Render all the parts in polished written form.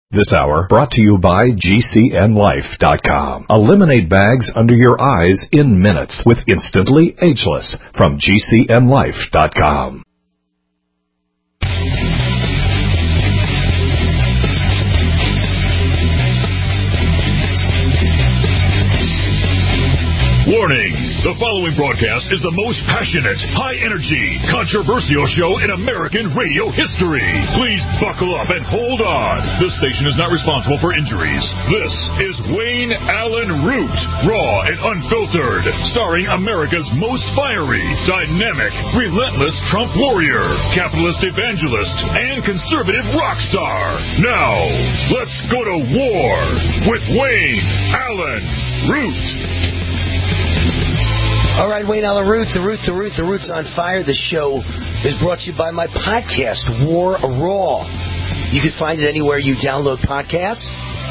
This hour brought to you by GCNLife.com. Eliminate bags under your eyes in minutes with Instantly Ageless from GCNLife.com. Warning! The following broadcast is the most passionate, high-energy, controversial show in American radio history. Please buckle up and hold on. This station is not responsible for injuries. This is Wayne Allen Root, raw and unfiltered, starring America's most fiery, dynamic, relentless Trump warrior, capitalist evangelist, and conservative rock star. Now, let's go to war with Wayne Allen Root. All right, Wayne Allen Root, the Root's on fire. The show is brought to you by my podcast, War Raw. You can find it anywhere you download podcasts,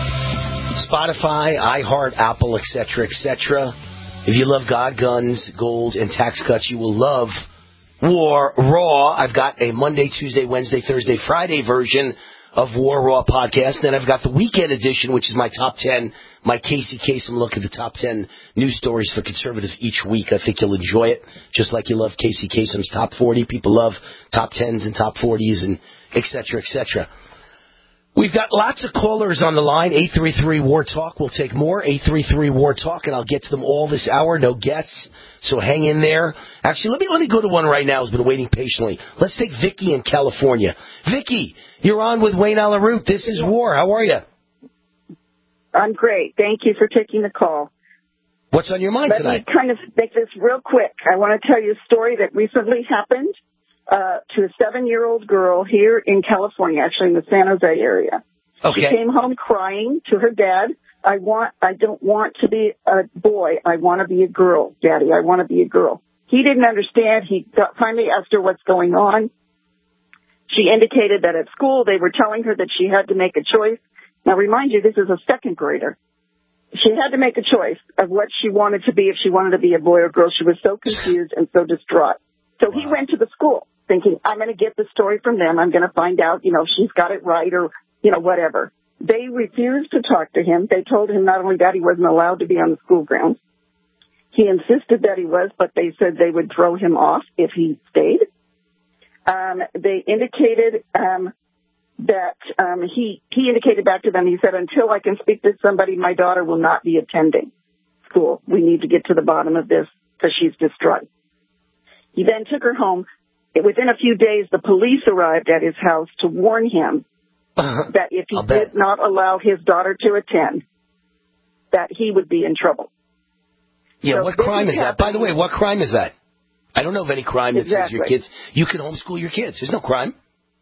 Spotify, iHeart, Apple, etc., etc. If you love God, guns, gold, and tax cuts, you will love War Raw. I've got a Monday, Tuesday, Wednesday, Thursday, Friday version of War Raw podcast. Then I've got the weekend edition, which is my top 10, my Casey Kasem look at the top 10 news stories for conservatives each week. I think you'll enjoy it, just like you love Casey Kasem's top 40. People love top 10s and top 40s and et cetera, et cetera. We've got lots of callers on the line. 833-WAR-TALK. We'll take more. 833-WAR-TALK, and I'll get to them all this hour. No guests, so hang in there. Actually, let me go to one right now who's been waiting patiently. Let's take Vicky in California. Vicky, you're on with Wayne Allen Root. This is War. How are you? I'm great. Thank you for taking the call. What's on your mind tonight? Let me kind of make this real quick. I want to tell you a story that recently happened to a 7-year-old girl here in California, actually in the San Jose area. Okay. She came home crying to her dad. I don't want to be a boy. I want to be a girl, Daddy. I want to be a girl. He didn't understand. He finally asked her what's going on. She indicated that at school they were telling her that she had to make a choice. Now, remind you, this is a second grader. She had to make a choice of what she wanted to be, if she wanted to be a boy or girl. She was so confused and so distraught. So he went to the school thinking, I'm going to get the story from them. I'm going to find out, she's got it right or, whatever. They refused to talk to him. They told him not only that he wasn't allowed to be on the school grounds. He insisted that he was, but they said they would throw him off if he stayed. They indicated that he indicated back to them, he said, until I can speak to somebody, my daughter will not be attending school. We need to get to the bottom of this because she's distraught. He then took her home. Within a few days, the police arrived at his house to warn him that if he did not allow his daughter to attend, that he would be in trouble. Yeah, so what crime is that? By the way, what crime is that? I don't know of any crime that says your kids, you can homeschool your kids. There's no crime.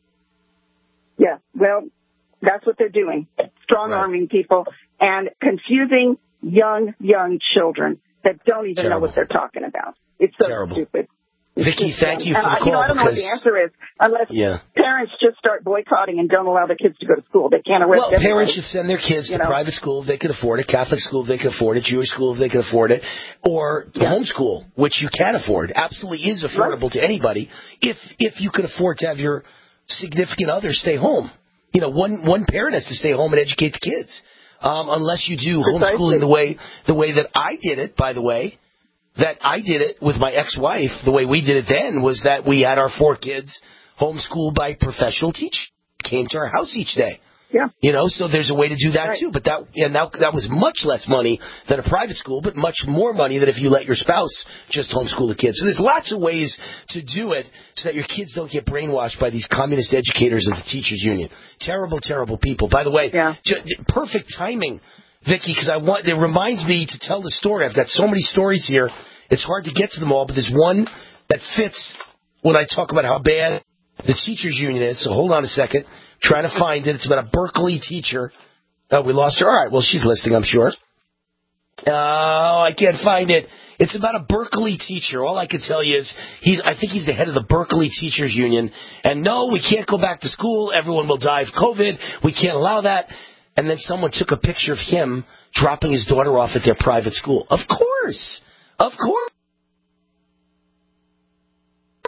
Yeah, well, that's what they're doing. Strong-arming people and confusing young children that don't even know what they're talking about. It's so stupid. Vicky, thank you for the call. I don't know what the answer is unless parents just start boycotting and don't allow their kids to go to school. They can't arrest everybody. Parents should send their kids to private school if they can afford it, Catholic school if they can afford it, Jewish school if they can afford it, or homeschool, which you can afford. Absolutely is affordable to anybody if you can afford to have your significant other stay home. One parent has to stay home and educate the kids. Unless you do homeschooling the way that I did it, by the way. That I did it with my ex-wife, the way we did it then was that we had our 4 kids homeschooled by professional teachers. Came to our house each day. Yeah. So there's a way to do that too. But that was much less money than a private school, but much more money than if you let your spouse just homeschool the kids. So there's lots of ways to do it so that your kids don't get brainwashed by these communist educators of the teachers union. Terrible, terrible people. By the way, perfect timing, Vicky, because it reminds me to tell the story. I've got so many stories here. It's hard to get to them all, but there's one that fits when I talk about how bad the teachers union is. So hold on a second. Trying to find it. It's about a Berkeley teacher. Oh, we lost her. All right. Well, she's listening, I'm sure. Oh, I can't find it. It's about a Berkeley teacher. All I can tell you is I think he's the head of the Berkeley Teachers Union. And no, we can't go back to school. Everyone will die of COVID. We can't allow that. And then someone took a picture of him dropping his daughter off at their private school. Of course. Of course.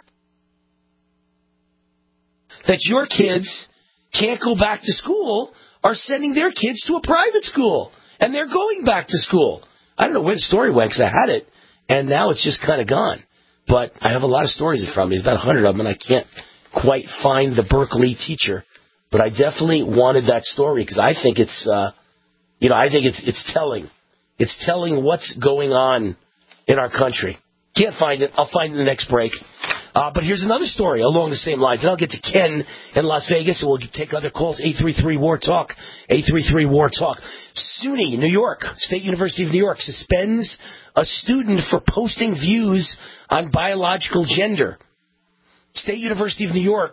That your kids can't go back to school are sending their kids to a private school, and they're going back to school. I don't know where the story went because I had it, and now it's just kind of gone. But I have a lot of stories in front of me. There's about 100 of them, and I can't quite find the Berkeley teacher. But I definitely wanted that story because I think it's, it's telling. It's telling what's going on in our country. Can't find it. I'll find it in the next break. But here's another story along the same lines. And I'll get to Ken in Las Vegas, and we'll take other calls. 833-WAR-TALK. 833-WAR-TALK. SUNY, New York, State University of New York, suspends a student for posting views on biological gender. State University of New York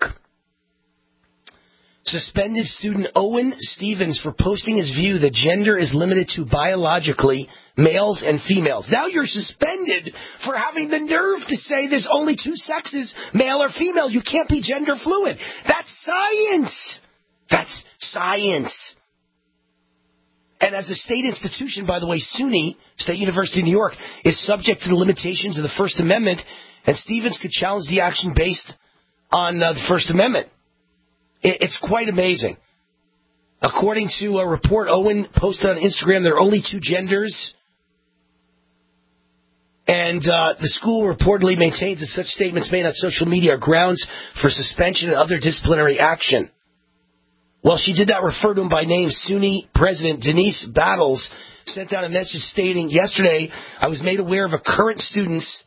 suspended student Owen Stevens for posting his view that gender is limited to biologically males and females. Now you're suspended for having the nerve to say there's only two sexes, male or female. You can't be gender fluid. That's science. That's science. And as a state institution, by the way, SUNY, State University of New York, is subject to the limitations of the First Amendment, and Stevens could challenge the action based on the First Amendment. It's quite amazing. According to a report Owen posted on Instagram, there are only two genders. And the school reportedly maintains that such statements made on social media are grounds for suspension and other disciplinary action. Well, she did not refer to him by name. SUNY President Denise Battles sent out a message stating, yesterday, I was made aware of a current student's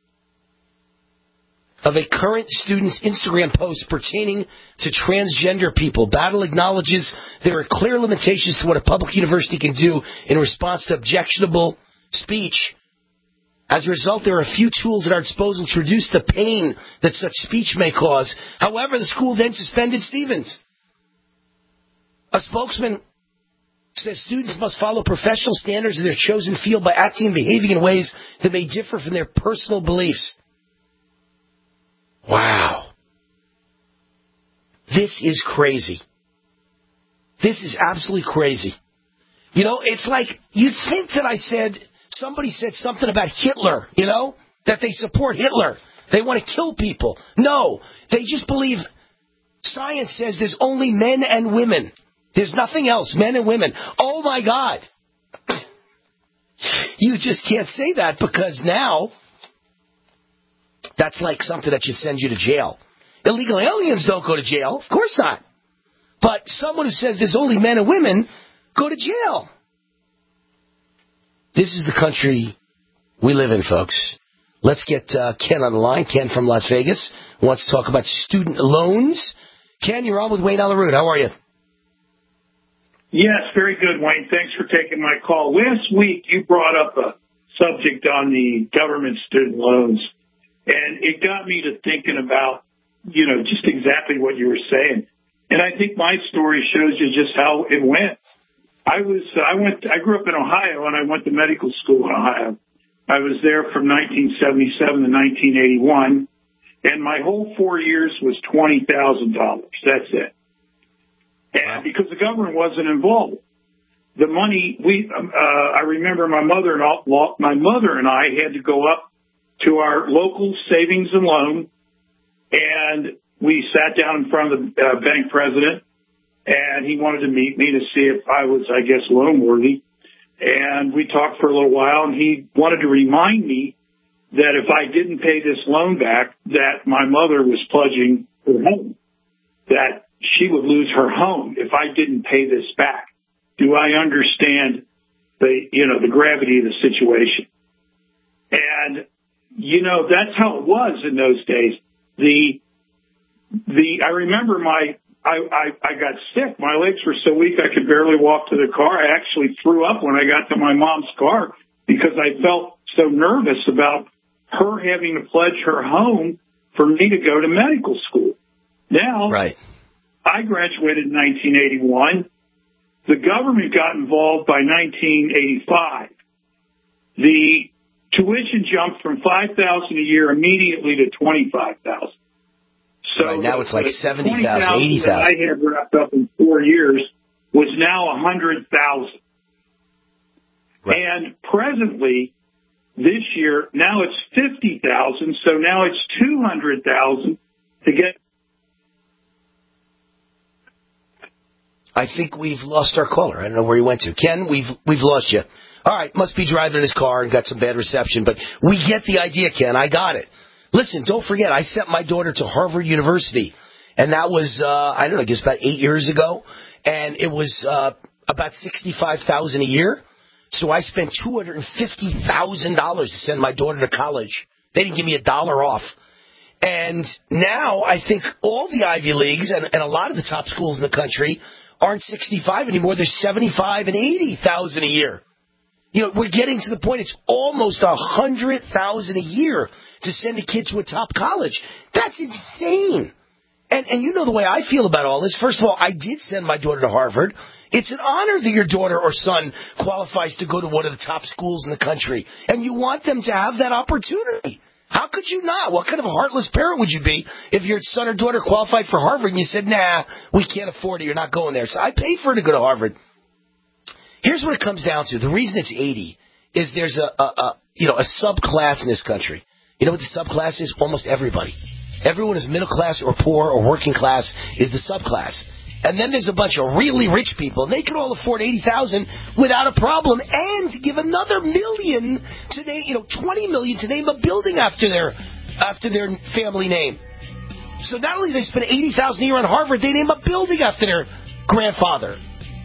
Instagram post pertaining to transgender people. Battle acknowledges there are clear limitations to what a public university can do in response to objectionable speech. As a result, there are a few tools at our disposal to reduce the pain that such speech may cause. However, the school then suspended Stevens. A spokesman says students must follow professional standards in their chosen field by acting and behaving in ways that may differ from their personal beliefs. Wow. This is crazy. This is absolutely crazy. You know, it's like, you'd think that somebody said something about Hitler, that they support Hitler. They want to kill people. No, they just believe science says there's only men and women. There's nothing else, men and women. Oh my God. You just can't say that because now that's like something that should send you to jail. Illegal aliens don't go to jail. Of course not. But someone who says there's only men and women go to jail. This is the country we live in, folks. Let's get Ken on the line. Ken from Las Vegas wants to talk about student loans. Ken, you're on with Wayne on the Root. How are you? Yes, very good, Wayne. Thanks for taking my call. Last week, you brought up a subject on the government student loans, and it got me to thinking about, just exactly what you were saying. And I think my story shows you just how it went. I grew up in Ohio, and I went to medical school in Ohio. I was there from 1977 to 1981, and my whole 4 years was $20,000. That's it. And because the government wasn't involved, the money I remember my mother and I had to go up to our local savings and loan, and we sat down in front of the bank president, and he wanted to meet me to see if I was, loan worthy. And we talked for a little while, and he wanted to remind me that if I didn't pay this loan back, that my mother was pledging her home, that she would lose her home if I didn't pay this back. Do I understand the gravity of the situation? And, that's how it was in those days. I remember I got sick. My legs were so weak I could barely walk to the car. I actually threw up when I got to my mom's car because I felt so nervous about her having to pledge her home for me to go to medical school. Now, right. I graduated in 1981. The government got involved by 1985. The tuition jumped from $5,000 a year immediately to $25,000. So right, now it's like $70,000, $80,000. I had wrapped up in 4 years was now $100,000. Right. And presently, this year, now it's $50,000. So now it's $200,000 to get. I think we've lost our caller. I don't know where he went to. Ken, we've lost you. All right, must be driving in his car and got some bad reception. But we get the idea, Ken. I got it. Listen, don't forget, I sent my daughter to Harvard University. And that was, I don't know, I guess about 8 years ago. And it was about $65,000 a year. So I spent $250,000 to send my daughter to college. They didn't give me $1 off. And now I think all the Ivy Leagues and a lot of the top schools in the country aren't 65 anymore. They're 75 and 80,000 a year. You know, we're getting to the point it's almost 100,000 a year to send a kid to a top college. That's insane. And you know the way I feel about all this. First of all, I did send my daughter to Harvard. It's an honor that your daughter or son qualifies to go to one of the top schools in the country. And you want them to have that opportunity. How could you not? What kind of a heartless parent would you be if your son or daughter qualified for Harvard and you said, nah, we can't afford it, you're not going there. So I paid for her to go to Harvard. Here's what it comes down to. The reason it's 80 is there's a subclass in this country. You know what the subclass is? Almost everybody. Everyone is middle class or poor or working class is the subclass. And then there's a bunch of really rich people. And they can all afford $80,000 without a problem, and give another $1 million to name, $20 million to name a building after their family name. So not only do they spend $80,000 a year on Harvard, they name a building after their grandfather.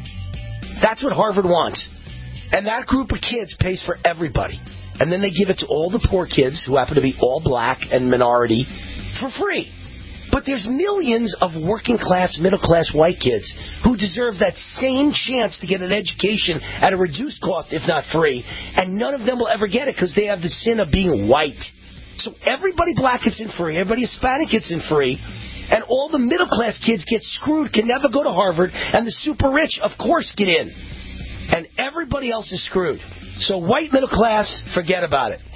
That's what Harvard wants. And that group of kids pays for everybody. And then they give it to all the poor kids who happen to be all black and minority for free. But there's millions of working class, middle class white kids who deserve that same chance to get an education at a reduced cost, if not free. And none of them will ever get it because they have the sin of being white. So everybody black gets in free, everybody Hispanic gets in free. And all the middle class kids get screwed, can never go to Harvard. And the super rich, of course, get in. And everybody else is screwed. So white middle class, forget about it.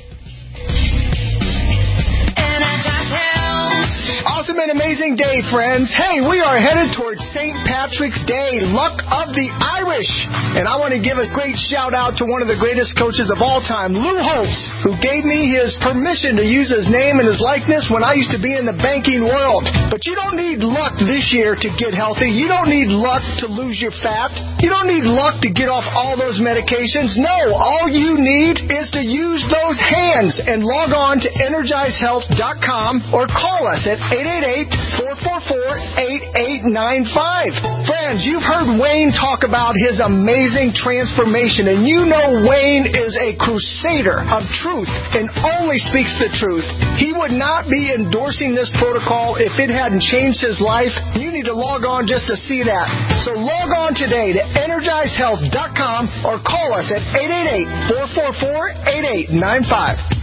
Awesome and amazing day, friends. Hey, we are headed towards St. Patrick's Day, Luck of the Irish. And I want to give a great shout out to one of the greatest coaches of all time, Lou Holtz, who gave me his permission to use his name and his likeness when I used to be in the banking world. But you don't need luck this year to get healthy. You don't need luck to lose your fat. You don't need luck to get off all those medications. No, all you need is to use those hands and log on to EnergizeHealth.com or call us at 888-444-8895. Friends, you've heard Wayne talk about his amazing transformation, and you know Wayne is a crusader of truth and only speaks the truth. He would not be endorsing this protocol if it hadn't changed his life. You need to log on just to see that. So log on today to EnergizeHealth.com or call us at 888-444-8895.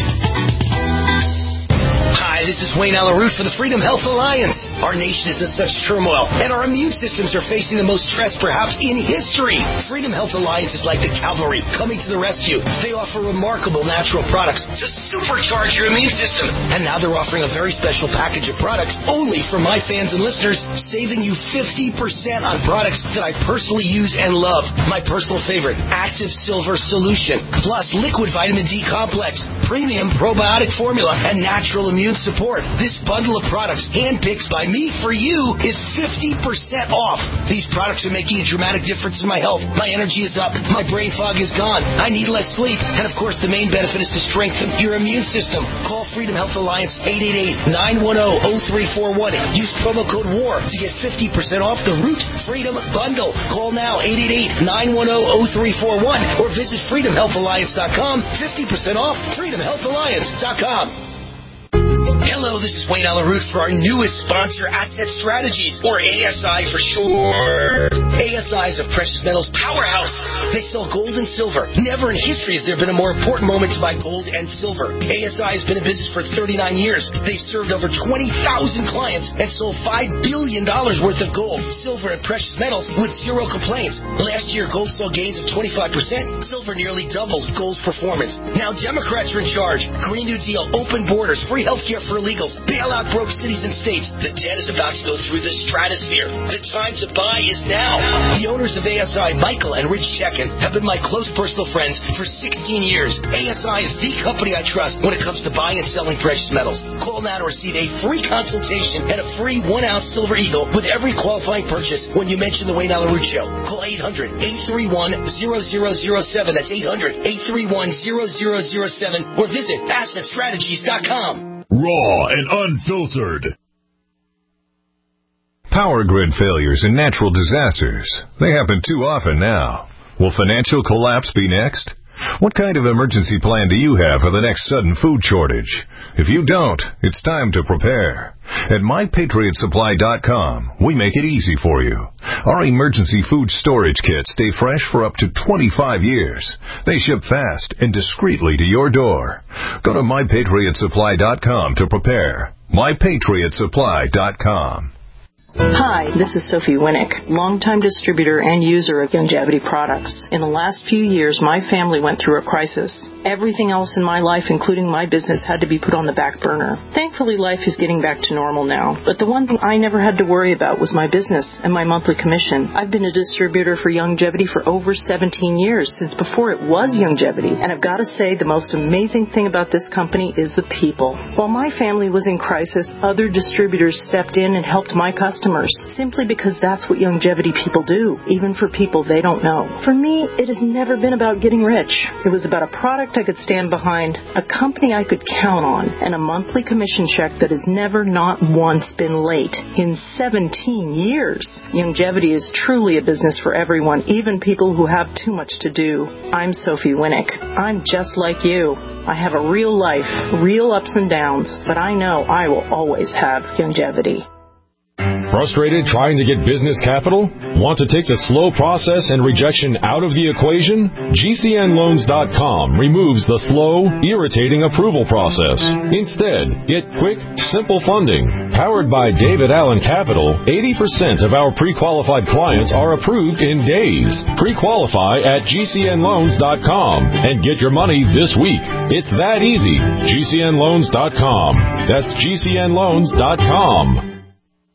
Hi, this is Wayne Alaroot for the Freedom Health Alliance. Our nation is in such turmoil, and our immune systems are facing the most stress perhaps in history. Freedom Health Alliance is like the cavalry coming to the rescue. They offer remarkable natural products to supercharge your immune system. And now they're offering a very special package of products only for my fans and listeners, saving you 50% on products that I personally use and love. My personal favorite, Active Silver Solution, plus Liquid Vitamin D Complex, Premium Probiotic Formula, and Natural Immune Support. This bundle of products, handpicked by me for you, is 50% off. These products are making a dramatic difference in my health. My energy is up. My brain fog is gone. I need less sleep. And of course, the main benefit is to strengthen your immune system. Call Freedom Health Alliance 888-910-0341. Use promo code WAR to get 50% off the Root Freedom Bundle. Call now 888-910-0341 or visit freedomhealthalliance.com. 50% off freedomhealthalliance.com. Hello, this is Wayne Alaroot for our newest sponsor, Asset Strategies, or ASI for short. ASI is a precious metals powerhouse. They sell gold and silver. Never in history has there been a more important moment to buy gold and silver. ASI has been in business for 39 years. They've served over 20,000 clients and sold $5 billion worth of gold, silver, and precious metals with zero complaints. Last year, gold saw gains of 25%. Silver nearly doubled gold's performance. Now Democrats are in charge. Green New Deal, open borders, free healthcare for for illegals. Bail out broke cities and states. The debt is about to go through the stratosphere. The time to buy is now. The owners of ASI, Michael and Rich Chekin, have been my close personal friends for 16 years. ASI is the company I trust when it comes to buying and selling precious metals. Call now to receive a free consultation and a free 1-ounce Silver Eagle with every qualifying purchase when you mention the Wayne Allen Root Show. Call 800-831-0007. That's 800-831-0007 or visit AssetStrategies.com. Raw and unfiltered. Power grid failures and natural disasters. They happen too often now. Will financial collapse be next? What kind of emergency plan do you have for the next sudden food shortage? If you don't, it's time to prepare. At MyPatriotSupply.com, we make it easy for you. Our emergency food storage kits stay fresh for up to 25 years. They ship fast and discreetly to your door. Go to MyPatriotSupply.com to prepare. MyPatriotSupply.com. Hi, this is Sophie Winnick, longtime distributor and user of Youngevity products. In the last few years, my family went through a crisis. Everything else in my life, including my business, had to be put on the back burner. Thankfully, life is getting back to normal now. But the one thing I never had to worry about was my business and my monthly commission. I've been a distributor for Youngevity for over 17 years, since before it was Youngevity. And I've got to say, the most amazing thing about this company is the people. While my family was in crisis, other distributors stepped in and helped my customers, simply because that's what Youngevity people do, even for people they don't know. For me, it has never been about getting rich. It was about a product I could stand behind, a company I could count on, and a monthly commission check that has never, not once, been late in 17 years. Youngevity is truly a business for everyone, even people who have too much to do. I'm Sophie Winnick. I'm just like you. I have a real life, real ups and downs, but I know I will always have Youngevity. Frustrated trying to get business capital? Want to take the slow process and rejection out of the equation? GCNLoans.com removes the slow, irritating approval process. Instead, get quick, simple funding. Powered by David Allen Capital, 80% of our pre-qualified clients are approved in days. Pre-qualify at GCNLoans.com and get your money this week. It's that easy. GCNLoans.com. That's GCNLoans.com.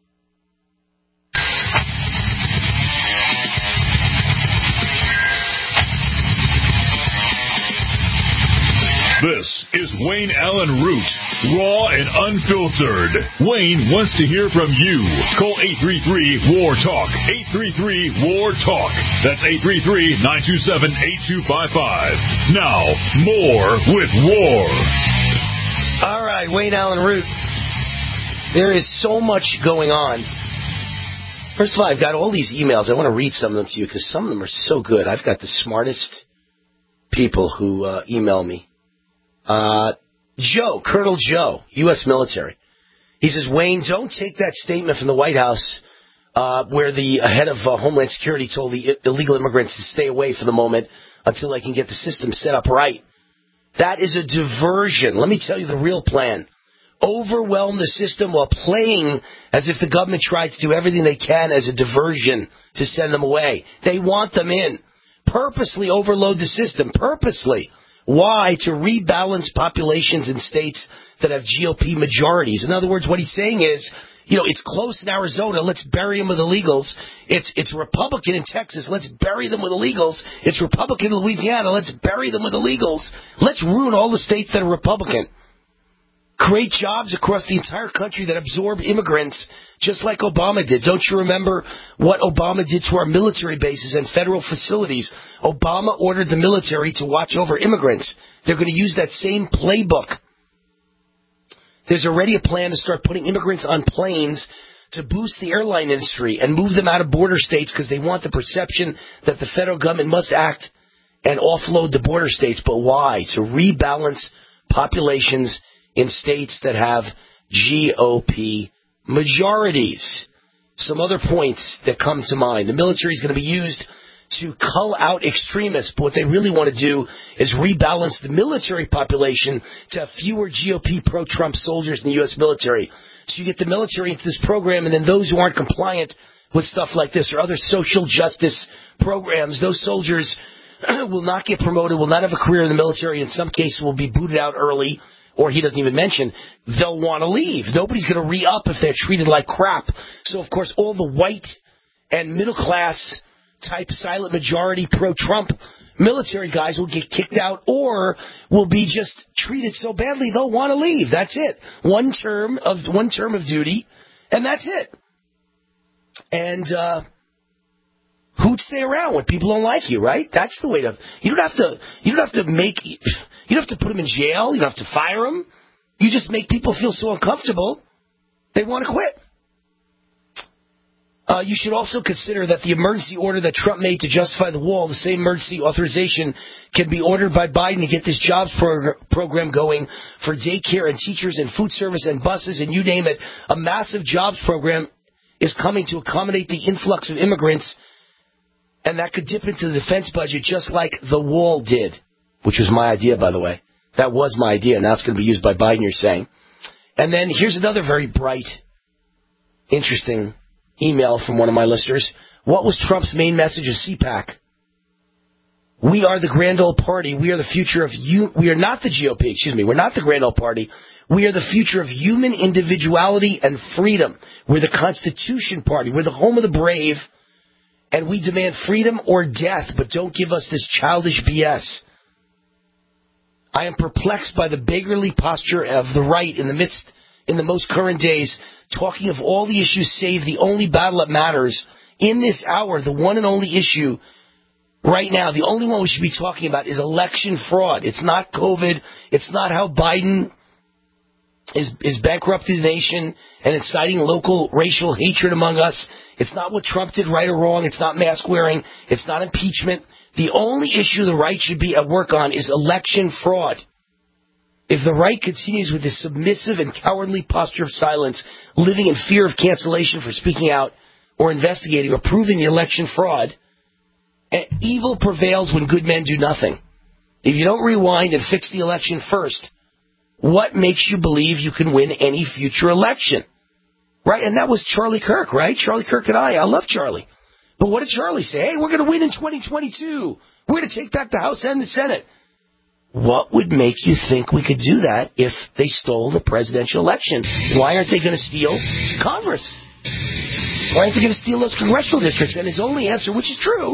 This is Wayne Allen Root, raw and unfiltered. Wayne wants to hear from you. Call 833-WAR-TALK, 833-WAR-TALK. That's 833-927-8255. Now, more with War. All right, Wayne Allen Root. There is so much going on. First of all, I've got all these emails. I want to read some of them to you because some of them are so good. I've got the smartest people who email me. Joe, Colonel Joe, U.S. military. He says, Wayne, don't take that statement from the White House where the head of Homeland Security told the illegal immigrants to stay away for the moment until they can get the system set up right. That is a diversion. Let me tell you the real plan. Overwhelm the system while playing as if the government tried to do everything they can as a diversion to send them away. They want them in. Purposely overload the system. Purposely. Why? To rebalance populations in states that have GOP majorities. In other words, what he's saying is, it's close in Arizona. Let's bury them with illegals. It's Republican in Texas. Let's bury them with illegals. It's Republican in Louisiana. Let's bury them with illegals. Let's ruin all the states that are Republican. Create jobs across the entire country that absorb immigrants, just like Obama did. Don't you remember what Obama did to our military bases and federal facilities? Obama ordered the military to watch over immigrants. They're going to use that same playbook. There's already a plan to start putting immigrants on planes to boost the airline industry and move them out of border states because they want the perception that the federal government must act and offload the border states. But why? To rebalance populations in states that have GOP majorities. Some other points that come to mind. The military is going to be used to cull out extremists, but what they really want to do is rebalance the military population to have fewer GOP pro-Trump soldiers in the U.S. military. So you get the military into this program, and then those who aren't compliant with stuff like this or other social justice programs, those soldiers will not get promoted, will not have a career in the military, in some cases will be booted out early, or he doesn't even mention, they'll want to leave. Nobody's going to re-up if they're treated like crap. So, of course, all the white and middle-class type silent majority pro-Trump military guys will get kicked out or will be just treated so badly they'll want to leave. That's it. One term of duty, and that's it. And who'd stay around when people don't like you, right? That's the way to. You don't have to put them in jail. You don't have to fire them. You just make people feel so uncomfortable they want to quit. You should also consider that the emergency order that Trump made to justify the wall, the same emergency authorization, can be ordered by Biden to get this jobs program going for daycare and teachers and food service and buses and you name it. A massive jobs program is coming to accommodate the influx of immigrants, and that could dip into the defense budget just like the wall did, which was my idea, by the way. That was my idea. Now it's going to be used by Biden, you're saying. And then here's another very bright, interesting email from one of my listeners. What was Trump's main message of CPAC? We are the grand old party. We are the future of you. We are not the GOP. Excuse me. We're not the grand old party. We are the future of human individuality and freedom. We're the Constitution Party. We're the home of the brave. And we demand freedom or death, but don't give us this childish BS. I am perplexed by the beggarly posture of the right in the most current days, talking of all the issues save the only battle that matters. In this hour, the one and only issue right now, the only one we should be talking about is election fraud. It's not COVID. It's not how Biden is bankrupting the nation and inciting local racial hatred among us. It's not what Trump did right or wrong. It's not mask wearing. It's not impeachment. The only issue the right should be at work on is election fraud. If the right continues with this submissive and cowardly posture of silence, living in fear of cancellation for speaking out or investigating or proving the election fraud, evil prevails when good men do nothing. If you don't rewind and fix the election first, what makes you believe you can win any future election? Right? And that was Charlie Kirk, right? Charlie Kirk and I love Charlie. But what did Charlie say? Hey, we're going to win in 2022. We're going to take back the House and the Senate. What would make you think we could do that if they stole the presidential election? Why aren't they going to steal Congress? Why aren't they going to steal those congressional districts? And his only answer, which is true,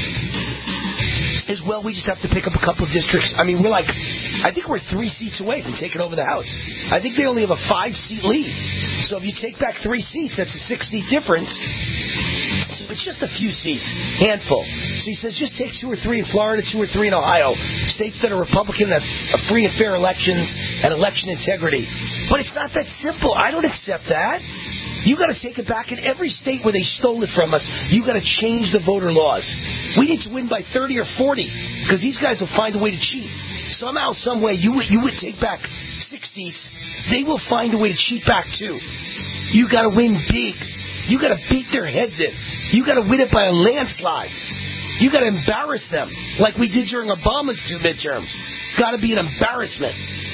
is, well, we just have to pick up a couple of districts. I mean, I think we're 3 seats away from taking over the House. I think they only have a 5-seat lead. So if you take back 3 seats, that's a 6-seat difference. It's just a few seats, handful. So he says just take 2 or 3 in Florida, 2 or 3 in Ohio, states that are Republican, that are free and fair elections and election integrity. But it's not that simple. I don't accept that. You got to take it back in every state where they stole it from us. You got to change the voter laws. We need to win by 30 or 40 because these guys will find a way to cheat. Somehow, some way, you would take back 6 seats. They will find a way to cheat back too. You got to win big. You got to beat their heads in. You got to win it by a landslide. You got to embarrass them like we did during Obama's 2 midterms. Got to be an embarrassment.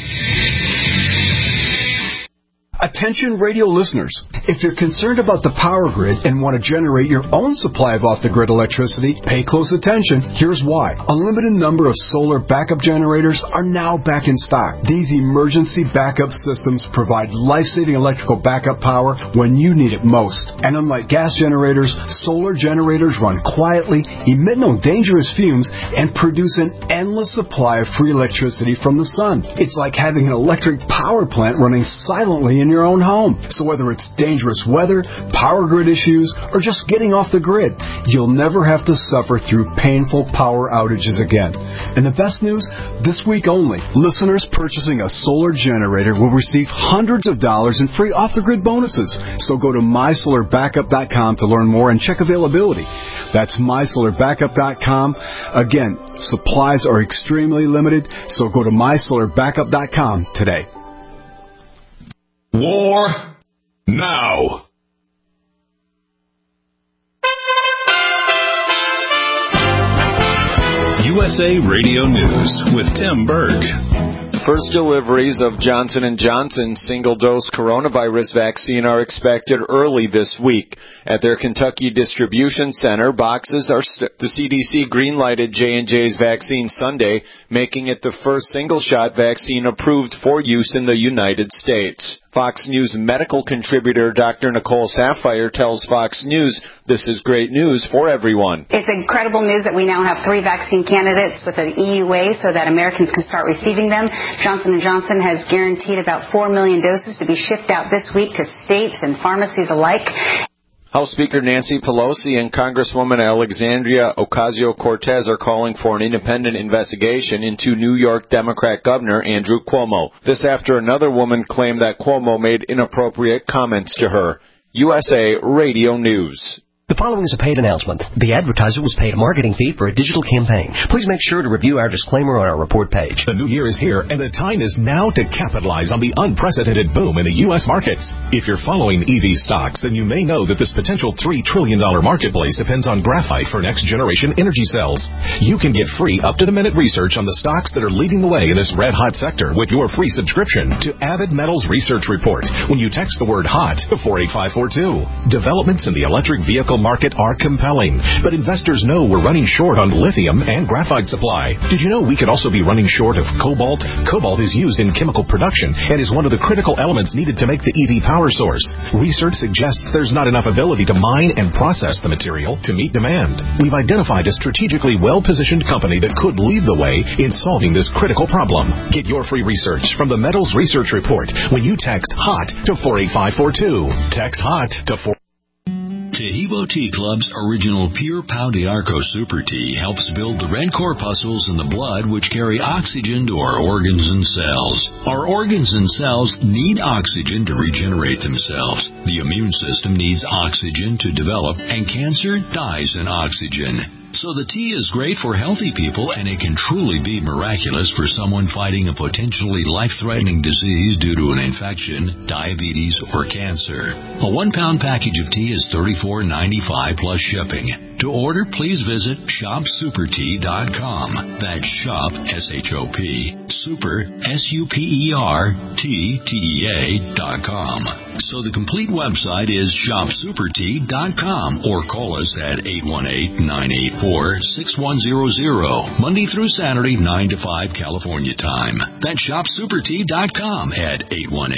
Attention radio listeners, if you're concerned about the power grid and want to generate your own supply of off-the-grid electricity, pay close attention. Here's why. A limited number of solar backup generators are now back in stock. These emergency backup systems provide life-saving electrical backup power when you need it most. And unlike gas generators, solar generators run quietly, emit no dangerous fumes, and produce an endless supply of free electricity from the sun. It's like having an electric power plant running silently in your own home. So whether it's dangerous weather, power grid issues, or just getting off the grid, you'll never have to suffer through painful power outages again. And the best news, this week only, listeners purchasing a solar generator will receive hundreds of dollars in free off-the-grid bonuses. So go to mysolarbackup.com to learn more and check availability. That's mysolarbackup.com. Again, supplies are extremely limited, so go to mysolarbackup.com today. War now. USA Radio News with Tim Berg. First deliveries of Johnson & Johnson single-dose coronavirus vaccine are expected early this week. At their Kentucky distribution center, boxes are the CDC green-lighted J&J's vaccine Sunday, making it the first single-shot vaccine approved for use in the United States. Fox News medical contributor Dr. Nicole Saphier tells Fox News this is great news for everyone. It's incredible news that we now have 3 vaccine candidates with an EUA so that Americans can start receiving them. Johnson & Johnson has guaranteed about 4 million doses to be shipped out this week to states and pharmacies alike. House Speaker Nancy Pelosi and Congresswoman Alexandria Ocasio-Cortez are calling for an independent investigation into New York Democrat Governor Andrew Cuomo. This after another woman claimed that Cuomo made inappropriate comments to her. USA Radio News. The following is a paid announcement. The advertiser was paid a marketing fee for a digital campaign. Please make sure to review our disclaimer on our report page. The new year is here, and the time is now to capitalize on the unprecedented boom in the U.S. markets. If you're following EV stocks, then you may know that this potential $3 trillion marketplace depends on graphite for next-generation energy cells. You can get free up-to-the-minute research on the stocks that are leading the way in this red-hot sector with your free subscription to Avid Metals Research Report when you text the word HOT to 48542. Developments in the electric vehicle market are compelling, but investors know we're running short on lithium and graphite supply. Did you know we could also be running short of cobalt? Cobalt is used in chemical production and is one of the critical elements needed to make the EV power source. Research suggests there's not enough ability to mine and process the material to meet demand. We've identified a strategically well-positioned company that could lead the way in solving this critical problem. Get your free research from the Metals Research Report when you text HOT to 48542. Text HOT to 4. Tahibo Tea Club's original Pure Pau d'Arco Super Tea helps build the red corpuscles in the blood which carry oxygen to our organs and cells. Our organs and cells need oxygen to regenerate themselves. The immune system needs oxygen to develop, and cancer dies in oxygen. So the tea is great for healthy people, and it can truly be miraculous for someone fighting a potentially life-threatening disease due to an infection, diabetes, or cancer. A 1-pound package of tea is $34.95 plus shipping. To order, please visit shopsupertea.com. That's shop, S-H-O-P, super, S-U-P-E-R-T-T-E-A.com. So the complete website is shopsupertea.com or call us at 818-984-6100, Monday through Saturday, 9 to 5 California time. That's shopsupertea.com at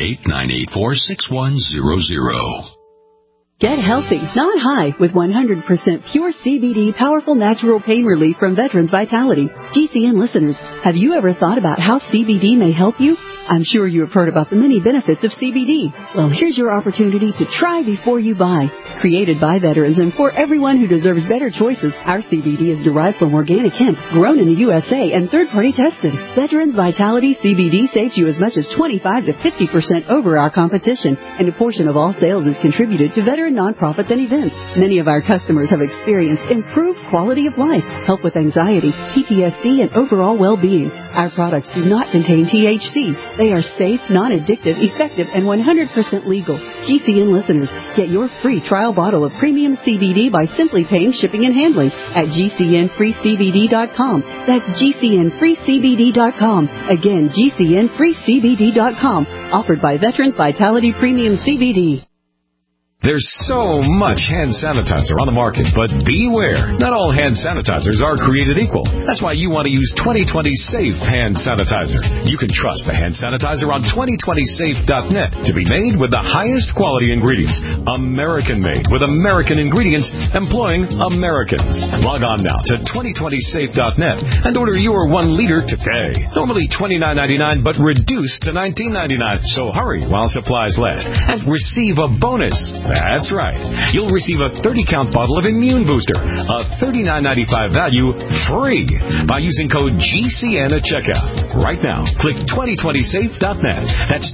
818-984-6100. Get healthy, not high, with 100% pure CBD powerful natural pain relief from Veterans Vitality. GCN listeners, have you ever thought about how CBD may help you? I'm sure you have heard about the many benefits of CBD. Well, here's your opportunity to try before you buy. Created by veterans and for everyone who deserves better choices, our CBD is derived from organic hemp, grown in the USA, and third-party tested. Veterans Vitality CBD saves you as much as 25 to 50% over our competition, and a portion of all sales is contributed to veteran nonprofits and events. Many of our customers have experienced improved quality of life, help with anxiety, PTSD, and overall well-being. Our products do not contain THC. They are safe, non-addictive, effective, and 100% legal. GCN listeners, get your free trial bottle of premium CBD by simply paying shipping and handling at GCNFreeCBD.com. That's GCNFreeCBD.com. Again, GCNFreeCBD.com. Offered by Veterans Vitality Premium CBD. There's so much hand sanitizer on the market, but beware. Not all hand sanitizers are created equal. That's why you want to use 2020 Safe Hand Sanitizer. You can trust the hand sanitizer on 2020safe.net to be made with the highest quality ingredients. American-made with American ingredients employing Americans. Log on now to 2020safe.net and order your 1 liter today. Normally $29.99, but reduced to $19.99. So hurry while supplies last and receive a bonus. That's right. You'll receive a 30-count bottle of Immune Booster, a $39.95 value, free by using code GCN at checkout. Right now, click 2020safe.net. That's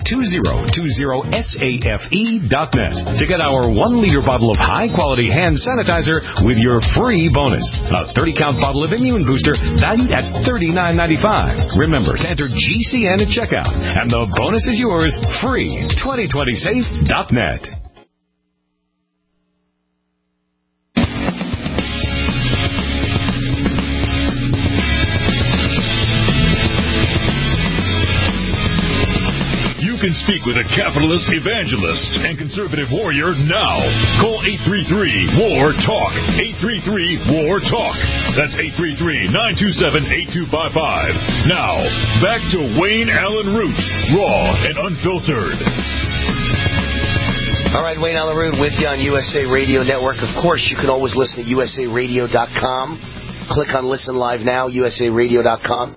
2020safe.net to get our 1-liter bottle of high-quality hand sanitizer with your free bonus. A 30-count bottle of Immune Booster valued at $39.95. Remember to enter GCN at checkout, and the bonus is yours free. 2020safe.net. can speak with a capitalist evangelist and conservative warrior now. Call 833-WAR-TALK. 833-WAR-TALK. That's 833-927-8255. Now, back to Wayne Allen Root, raw and unfiltered. All right, Wayne Allen Root with you on USA Radio Network. Of course, you can always listen at usaradio.com. Click on Listen Live Now, usaradio.com.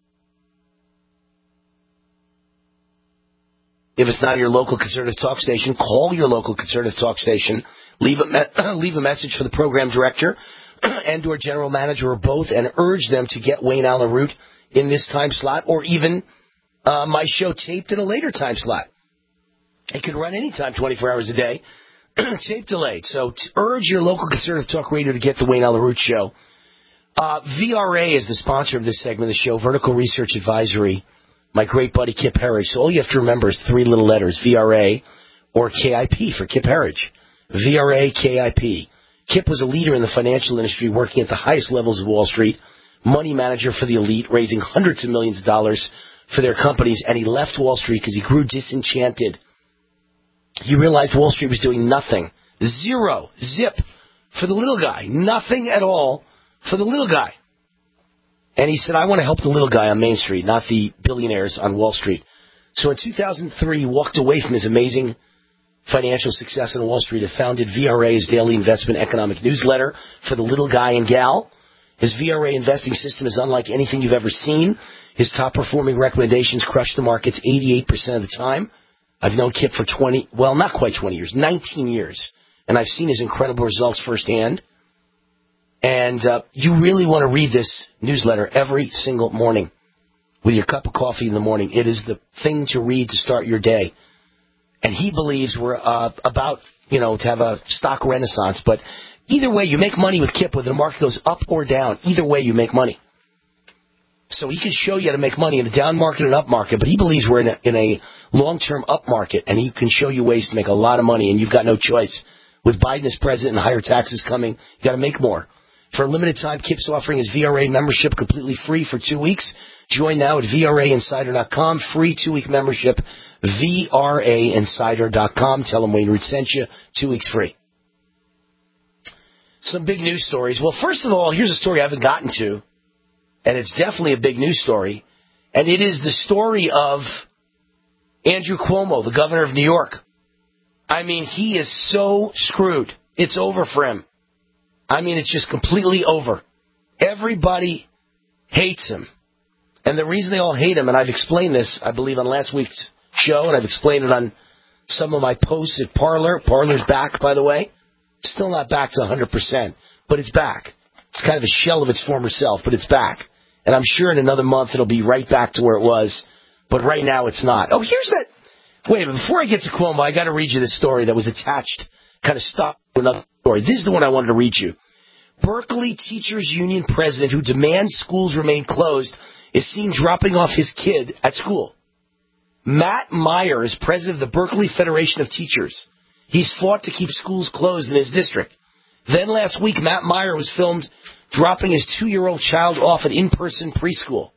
If it's not your local conservative talk station, call your local conservative talk station. Leave a message for the program director and or general manager or both, and urge them to get Wayne Allen Root in this time slot, or even my show taped in a later time slot. It can run anytime, 24 hours a day, tape delayed. So urge your local conservative talk radio to get the Wayne Allen Root show. VRA is the sponsor of this segment of the show, Vertical Research Advisory, my great buddy Kip Herriage. So all you have to remember is 3 little letters, VRA or KIP for Kip Herriage. VRA, KIP. Kip was a leader in the financial industry, working at the highest levels of Wall Street, money manager for the elite, raising hundreds of millions of dollars for their companies, and he left Wall Street because he grew disenchanted. He realized Wall Street was doing nothing. Zero. Zip. For the little guy. Nothing at all for the little guy. And he said, I want to help the little guy on Main Street, not the billionaires on Wall Street. So in 2003, he walked away from his amazing financial success on Wall Street and founded VRA's daily investment economic newsletter for the little guy and gal. His VRA investing system is unlike anything you've ever seen. His top-performing recommendations crush the markets 88% of the time. I've known Kip for 19 years, and I've seen his incredible results firsthand. And you really want to read this newsletter every single morning with your cup of coffee in the morning. It is the thing to read to start your day. And he believes we're about, to have a stock renaissance. But either way, you make money with Kip, whether the market goes up or down. Either way, you make money. So he can show you how to make money in a down market and up market, but he believes we're in a long-term up market, and he can show you ways to make a lot of money, and you've got no choice. With Biden as president and higher taxes coming, you got to make more. For a limited time, Kip's offering his VRA membership completely free for 2 weeks. Join now at VRAinsider.com. Free 2-week membership, VRAinsider.com. Tell him Wayne Root sent you. 2 weeks free. Some big news stories. Well, first of all, here's a story I haven't gotten to, and it's definitely a big news story, and it is the story of Andrew Cuomo, the governor of New York. I mean, he is so screwed. It's over for him. I mean, it's just completely over. Everybody hates him. And the reason they all hate him, and I've explained this, I believe, on last week's show, and I've explained it on some of my posts at Parler. Parler's back, by the way. Still not back to 100%, but it's back. It's kind of a shell of its former self, but it's back. And I'm sure in another month it'll be right back to where it was. But right now it's not. Oh, here's that. Wait a minute. Before I get to Cuomo, I got to read you this story that was attached, kind of stopped to another story. This is the one I wanted to read you. Berkeley Teachers Union president who demands schools remain closed is seen dropping off his kid at school. Matt Meyer is president of the Berkeley Federation of Teachers. He's fought to keep schools closed in his district. Then last week, Matt Meyer was filmed dropping his 2-year-old child off at in-person preschool.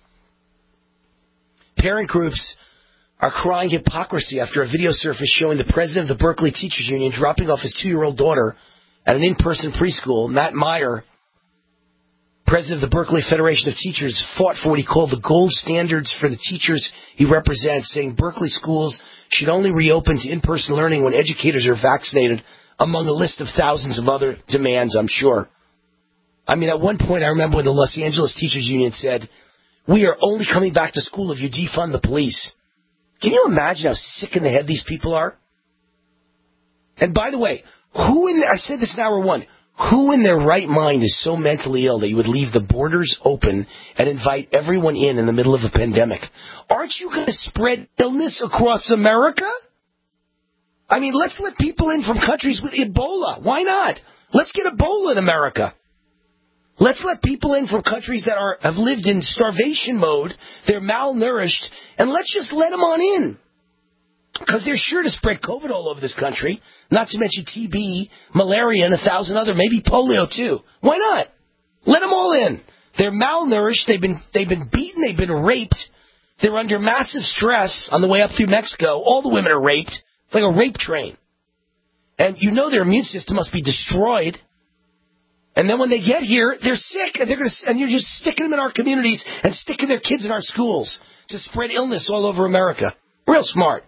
Parent groups are crying hypocrisy after a video surfaced showing the president of the Berkeley Teachers Union dropping off his 2-year-old daughter at an in-person preschool. Matt Meyer, president of the Berkeley Federation of Teachers, fought for what he called the gold standards for the teachers he represents, saying Berkeley schools should only reopen to in-person learning when educators are vaccinated, among a list of thousands of other demands, I'm sure. I mean, at one point, I remember when the Los Angeles Teachers Union said, we are only coming back to school if you defund the police. Can you imagine how sick in the head these people are? And by the way, I said this in hour one, who in their right mind is so mentally ill that you would leave the borders open and invite everyone in the middle of a pandemic? Aren't you going to spread illness across America? I mean, let's let people in from countries with Ebola. Why not? Let's get Ebola in America. Let's let people in from countries that have lived in starvation mode. They're malnourished. And let's just let them on in. Because they're sure to spread COVID all over this country. Not to mention TB, malaria, and 1,000 other, maybe polio too. Why not? Let them all in. They're malnourished. They've been beaten. They've been raped They're under massive stress on the way up through Mexico. All the women are raped. It's like a rape train. And you know their immune system must be destroyed. And then when they get here, they're sick, and you're just sticking them in our communities and sticking their kids in our schools to spread illness all over America. Real smart.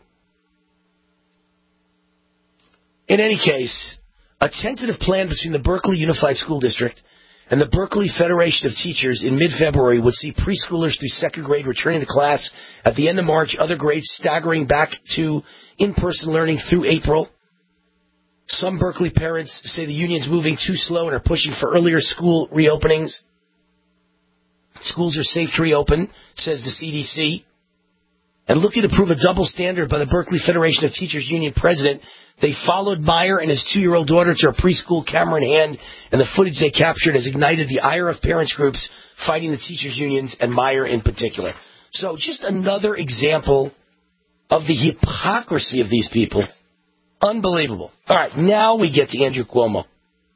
In any case, a tentative plan between the Berkeley Unified School District and the Berkeley Federation of Teachers in mid-February would see preschoolers through second grade returning to class at the end of March, other grades staggering back to in-person learning through April. Some Berkeley parents say the union's moving too slow and are pushing for earlier school reopenings. Schools are safe to reopen, says the CDC. And looking to prove a double standard by the Berkeley Federation of Teachers Union president, they followed Meyer and his 2-year-old daughter to a preschool, camera in hand, and the footage they captured has ignited the ire of parents groups fighting the teachers unions and Meyer in particular. So just another example of the hypocrisy of these people. Unbelievable. All right, now we get to Andrew Cuomo.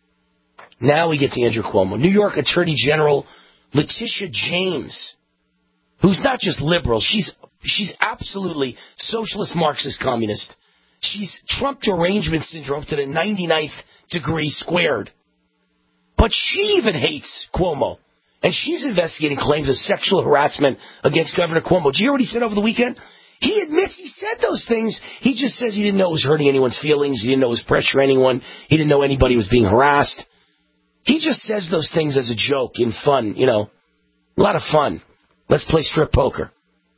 New York Attorney General Letitia James, who's not just liberal, she's absolutely socialist, Marxist, communist. She's Trump derangement syndrome to the 99th degree squared. But she even hates Cuomo. And she's investigating claims of sexual harassment against Governor Cuomo. Did you hear what he said over the weekend? He admits he said those things. He just says he didn't know it was hurting anyone's feelings. He didn't know it was pressuring anyone. He didn't know anybody was being harassed. He just says those things as a joke, in fun, a lot of fun. Let's play strip poker.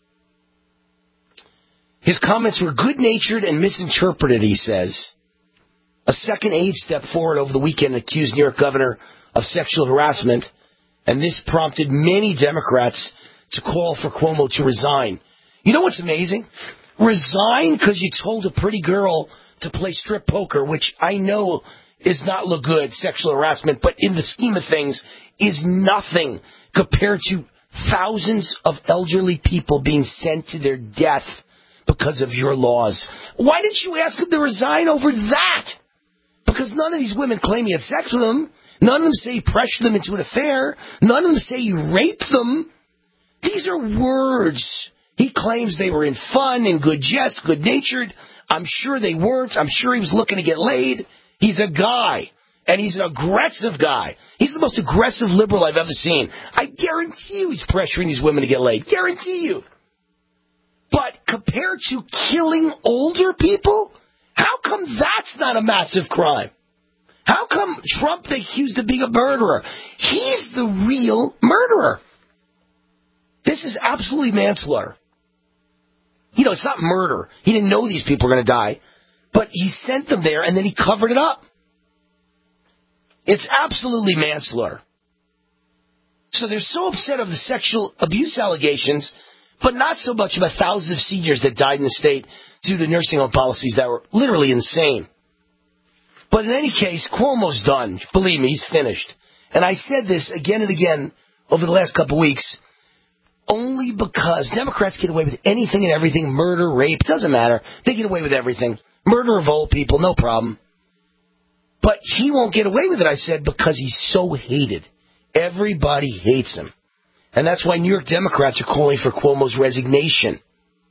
His comments were good-natured and misinterpreted, he says. A second aide stepped forward over the weekend and accused New York governor of sexual harassment, and this prompted many Democrats to call for Cuomo to resign. You know what's amazing? Resign because you told a pretty girl to play strip poker, which I know is not look good, sexual harassment, but in the scheme of things is nothing compared to thousands of elderly people being sent to their death because of your laws. Why didn't you ask him to resign over that? Because none of these women claim he had sex with them. None of them say he pressured them into an affair. None of them say he raped them. These are words. He claims they were in fun, in good jest, good-natured. I'm sure they weren't. I'm sure he was looking to get laid. He's a guy, and he's an aggressive guy. He's the most aggressive liberal I've ever seen. I guarantee you he's pressuring these women to get laid. Guarantee you. But compared to killing older people, how come that's not a massive crime? How come Trump they accused of being a murderer? He's the real murderer. This is absolutely manslaughter. It's not murder. He didn't know these people were going to die. But he sent them there, and then he covered it up. It's absolutely manslaughter. So they're so upset of the sexual abuse allegations, but not so much about thousands of seniors that died in the state due to nursing home policies that were literally insane. But in any case, Cuomo's done. Believe me, he's finished. And I said this again and again over the last couple of weeks, only because Democrats get away with anything and everything, murder, rape, doesn't matter. They get away with everything. Murder of old people, no problem. But he won't get away with it, I said, because he's so hated. Everybody hates him. And that's why New York Democrats are calling for Cuomo's resignation.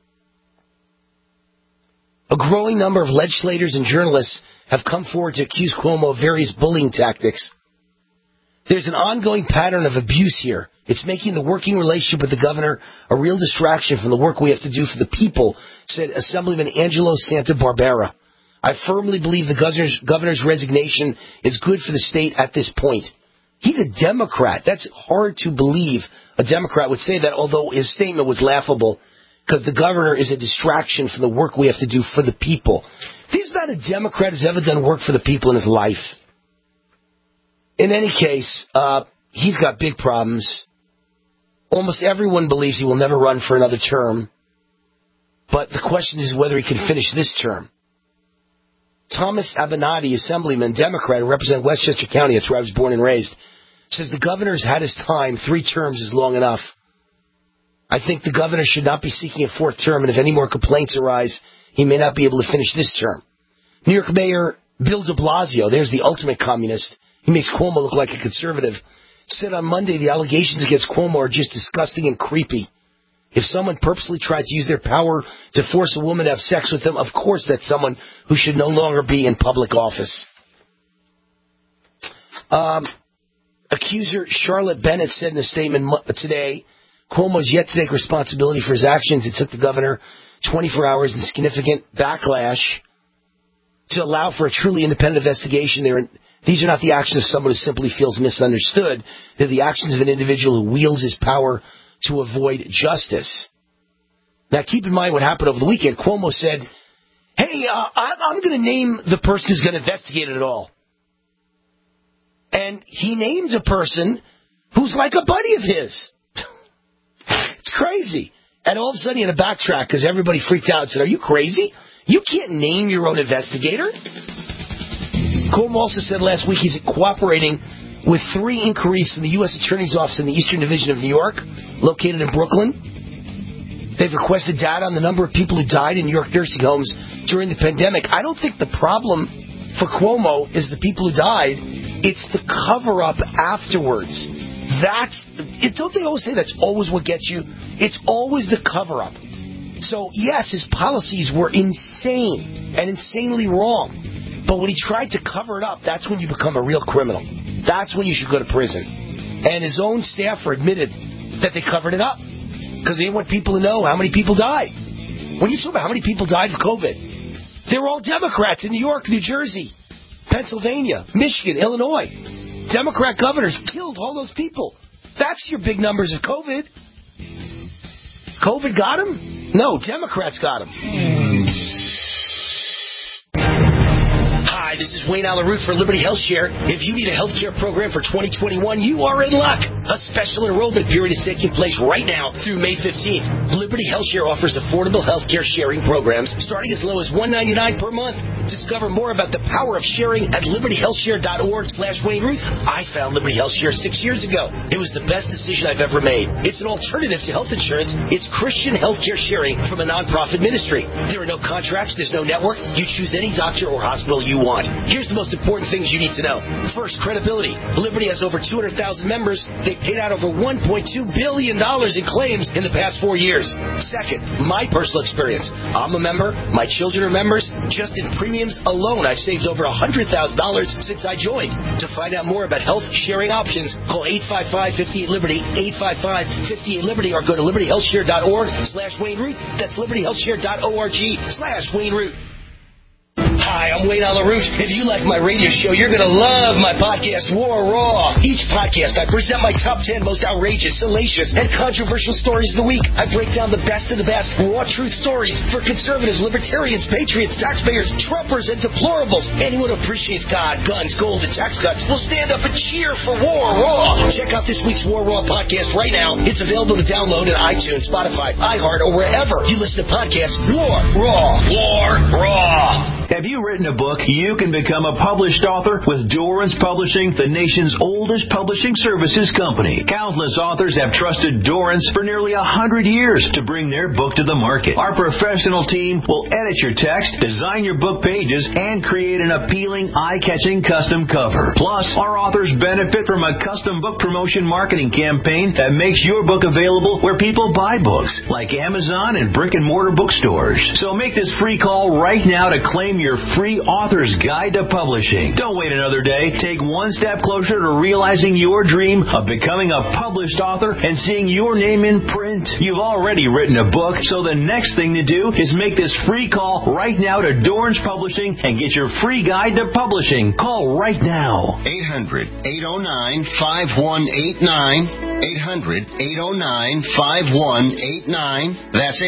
A growing number of legislators and journalists have come forward to accuse Cuomo of various bullying tactics. There's an ongoing pattern of abuse here. It's making the working relationship with the governor a real distraction from the work we have to do for the people, said Assemblyman Angelo Santabarbara. I firmly believe the governor's resignation is good for the state at this point. He's a Democrat. That's hard to believe a Democrat would say that, although his statement was laughable, because the governor is a distraction from the work we have to do for the people. He's not a Democrat who's ever done work for the people in his life. In any case, he's got big problems. Almost everyone believes he will never run for another term. But the question is whether he can finish this term. Thomas Avenatti, Assemblyman, Democrat, who represents Westchester County, that's where I was born and raised, says the governor's had his time. 3 terms is long enough. I think the governor should not be seeking a 4th term, and if any more complaints arise, he may not be able to finish this term. New York Mayor Bill de Blasio, there's the ultimate communist. He makes Cuomo look like a conservative. Said on Monday the allegations against Cuomo are just disgusting and creepy. If someone purposely tried to use their power to force a woman to have sex with them, of course that's someone who should no longer be in public office. Accuser Charlotte Bennett said in a statement today, Cuomo is yet to take responsibility for his actions. It took the governor 24 hours and significant backlash to allow for a truly independent investigation. These are not the actions of someone who simply feels misunderstood. They're the actions of an individual who wields his power to avoid justice. Now, keep in mind what happened over the weekend. Cuomo said, hey, I'm going to name the person who's going to investigate it all. And he named a person who's like a buddy of his. It's crazy. And all of a sudden he had to backtrack because everybody freaked out and said, are you crazy? You can't name your own investigator. Cuomo also said last week he's cooperating with 3 inquiries from the U.S. Attorney's Office in the Eastern Division of New York, located in Brooklyn. They've requested data on the number of people who died in New York nursing homes during the pandemic. I don't think the problem for Cuomo is the people who died. It's the cover-up afterwards. Don't they always say that's always what gets you? It's always the cover-up. So, yes, his policies were insane and insanely wrong. But when he tried to cover it up, that's when you become a real criminal. That's when you should go to prison. And his own staffer admitted that they covered it up because they didn't want people to know how many people died. When you talk about how many people died of COVID, they were all Democrats in New York, New Jersey, Pennsylvania, Michigan, Illinois. Democrat governors killed all those people. That's your big numbers of COVID. COVID got them? No, Democrats got them. Hi, this is Wayne Alaroot for Liberty Health Share. If you need a health care program for 2021, you are in luck. A special enrollment period is taking place right now through May 15th. Liberty Health Share offers affordable health care sharing programs starting as low as $1.99 per month. Discover more about the power of sharing at libertyhealthshare.org/Wayne Root. I found Liberty Health Share 6 years ago. It was the best decision I've ever made. It's an alternative to health insurance. It's Christian healthcare sharing from a nonprofit ministry. There are no contracts. There's no network. You choose any doctor or hospital you want. Here's the most important things you need to know. First, credibility. Liberty has over 200,000 members. They paid out over $1.2 billion in claims in the past 4 years. Second, my personal experience. I'm a member. My children are members. Just in premiums alone, I've saved over $100,000 since I joined. To find out more about health sharing options, call 855-58-LIBERTY, 855-58-LIBERTY, or go to libertyhealthshare.org/Wayne Root. That's libertyhealthshare.org/Wayne Root. Hi, I'm Wayne Alaroot. If you like my radio show, you're going to love my podcast, War Raw. Each podcast, I present my top 10 most outrageous, salacious, and controversial stories of the week. I break down the best of the best raw truth stories for conservatives, libertarians, patriots, taxpayers, Trumpers, and deplorables. Anyone who appreciates God, guns, gold, and tax cuts will stand up and cheer for War Raw. Check out this week's War Raw podcast right now. It's available to download on iTunes, Spotify, iHeart, or wherever you listen to podcasts. War Raw. War Raw. Have you written a book? You can become a published author with Dorrance Publishing, the nation's oldest publishing services company. Countless authors have trusted Dorrance for nearly 100 years to bring their book to the market. Our professional team will edit your text, design your book pages, and create an appealing, eye-catching custom cover. Plus, our authors benefit from a custom book promotion marketing campaign that makes your book available where people buy books, like Amazon and brick-and-mortar bookstores. So make this free call right now to claim your free author's guide to publishing. Don't wait another day. Take one step closer to realizing your dream of becoming a published author and seeing your name in print. You've already written a book, so the next thing to do is make this free call right now to Dorrance Publishing and get your free guide to publishing. Call right now. 800-809-5189. 800-809-5189. That's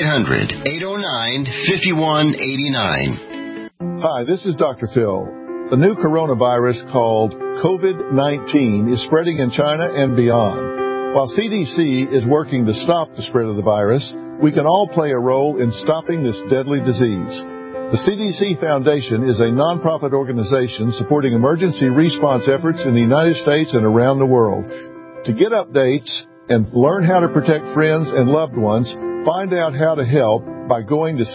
800-809-5189. Hi, this is Dr. Phil. The new coronavirus called COVID-19 is spreading in China and beyond. While CDC is working to stop the spread of the virus, we can all play a role in stopping this deadly disease. The CDC Foundation is a nonprofit organization supporting emergency response efforts in the United States and around the world. To get updates and learn how to protect friends and loved ones, find out how to help by going to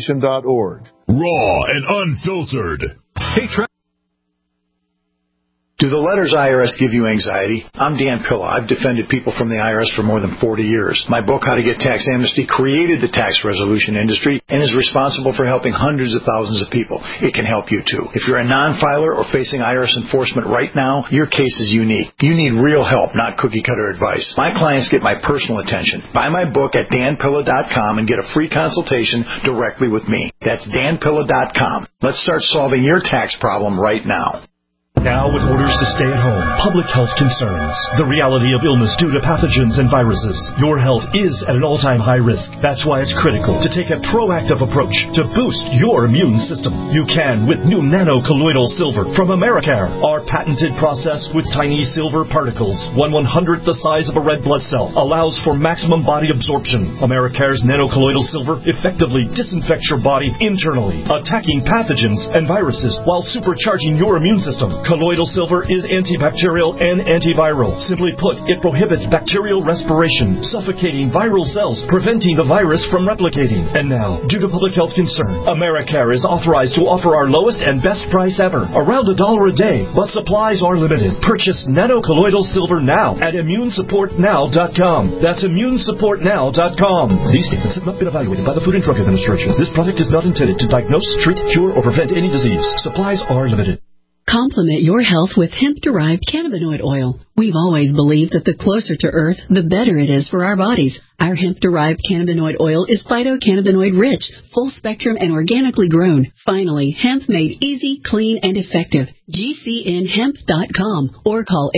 cdcfoundation.org. Raw and unfiltered. Hey, Do the letters IRS give you anxiety? I'm Dan Pilla. I've defended people from the IRS for more than 40 years. My book, How to Get Tax Amnesty, created the tax resolution industry and is responsible for helping hundreds of thousands of people. It can help you too. If you're a non-filer or facing IRS enforcement right now, your case is unique. You need real help, not cookie-cutter advice. My clients get my personal attention. Buy my book at danpilla.com and get a free consultation directly with me. That's danpilla.com. Let's start solving your tax problem right now. Now with orders to stay at home, public health concerns, the reality of illness due to pathogens and viruses. Your health is at an all-time high risk. That's why it's critical to take a proactive approach to boost your immune system. You can with new nano-colloidal silver from Americare. Our patented process with tiny silver particles, 1/100th the size of a red blood cell, allows for maximum body absorption. Americare's nano-colloidal silver effectively disinfects your body internally, attacking pathogens and viruses while supercharging your immune system. Colloidal silver is antibacterial and antiviral. Simply put, it prohibits bacterial respiration, suffocating viral cells, preventing the virus from replicating. And now, due to public health concern, Americare is authorized to offer our lowest and best price ever, around $1 a day, but supplies are limited. Purchase nano-colloidal silver now at immunesupportnow.com. That's immunesupportnow.com. These statements have not been evaluated by the Food and Drug Administration. This product is not intended to diagnose, treat, cure, or prevent any disease. Supplies are limited. Complement your health with hemp-derived cannabinoid oil. We've always believed that the closer to Earth, the better it is for our bodies. Our hemp-derived cannabinoid oil is phytocannabinoid-rich, full-spectrum, and organically grown. Finally, hemp made easy, clean, and effective. GCNhemp.com or call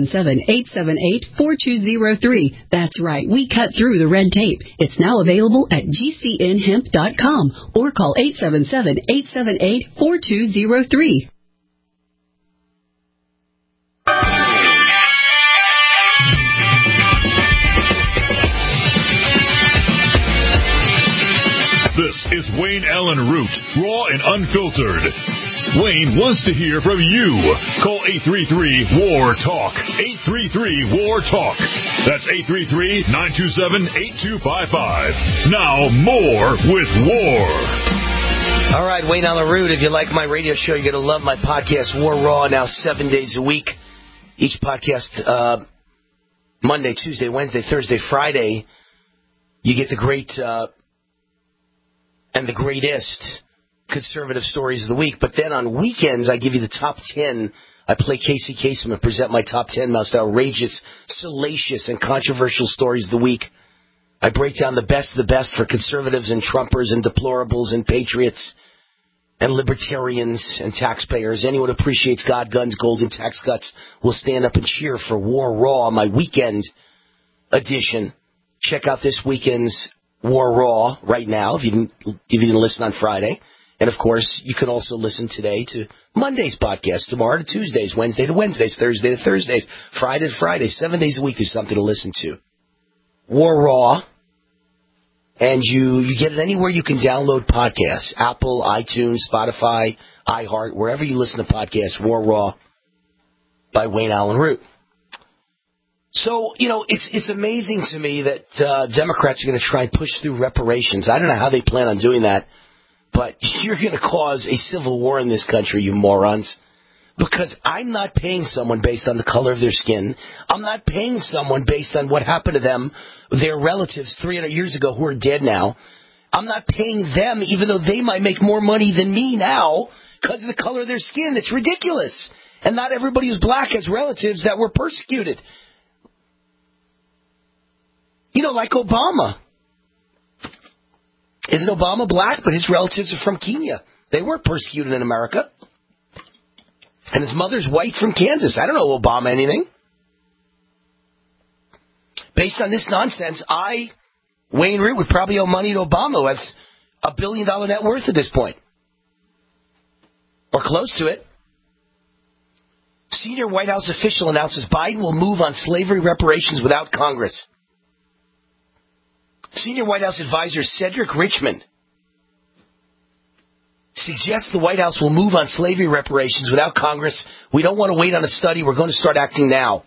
877-878-4203. That's right, we cut through the red tape. It's now available at GCNhemp.com or call 877-878-4203. This is Wayne Allen Root, raw and unfiltered. Wayne wants to hear from you. Call 833-WAR-TALK. 833-WAR-TALK. That's 833-927-8255. Now more with War. All right, Wayne Allen Root. If you like my radio show, you're going to love my podcast, War Raw, now 7 days a week. Each podcast, Monday, Tuesday, Wednesday, Thursday, Friday, you get the great and the greatest conservative stories of the week. But then on weekends, I give you the top 10. I play Casey Kasem and present my top 10 most outrageous, salacious, and controversial stories of the week. I break down the best of the best for conservatives and Trumpers and deplorables and patriots and libertarians and taxpayers. Anyone who appreciates God, guns, gold, and tax cuts will stand up and cheer for War Raw, my weekend edition. Check out this weekend's War Raw right now if you didn't listen on Friday. And, of course, you can also listen today to Monday's podcast, tomorrow to Tuesdays, Wednesday to Wednesdays, Thursday to Thursdays, Friday to Friday. 7 days a week is something to listen to. War Raw. And you get it anywhere you can download podcasts. Apple, iTunes, Spotify, iHeart, wherever you listen to podcasts. War Raw by Wayne Allen Root. So, it's amazing to me that Democrats are going to try and push through reparations. I don't know how they plan on doing that, but you're going to cause a civil war in this country, you morons. Because I'm not paying someone based on the color of their skin. I'm not paying someone based on what happened to them, their relatives 300 years ago who are dead now. I'm not paying them even though they might make more money than me now because of the color of their skin. It's ridiculous. And not everybody who's black has relatives that were persecuted. Like Obama. Isn't Obama black? But his relatives are from Kenya. They weren't persecuted in America. And his mother's white from Kansas. I don't know Obama anything. Based on this nonsense, Wayne Root, would probably owe money to Obama, who has $1 billion net worth at this point. Or close to it. Senior White House official announces Biden will move on slavery reparations without Congress. Senior White House advisor Cedric Richmond suggests the White House will move on slavery reparations without Congress. We don't want to wait on a study. We're going to start acting now.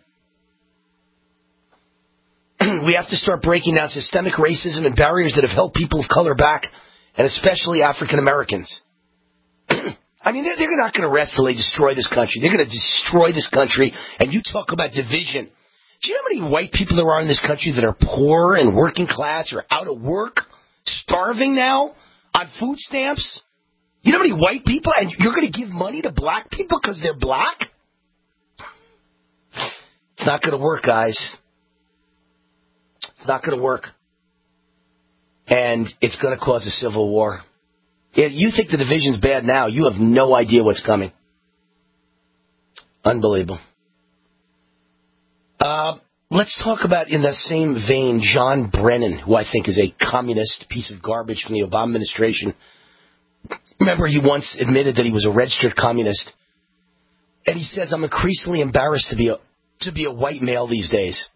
We have to start breaking down systemic racism and barriers that have held people of color back, and especially African Americans. I I mean, they're not going to rest till they destroy this country. They're going to destroy this country, and you talk about division. Do you know how many white people there are in this country that are poor and working class or out of work, starving now on food stamps? You know how many white people, and you're going to give money to black people because they're black? It's not going to work, guys. It's not going to work. And it's going to cause a civil war. If you think the division's bad now, you have no idea what's coming. Unbelievable. Let's talk about, in the same vein, John Brennan, who I think is a communist piece of garbage from the Obama administration. Remember, he once admitted that he was a registered communist. And he says, I'm increasingly embarrassed to be a white male these days.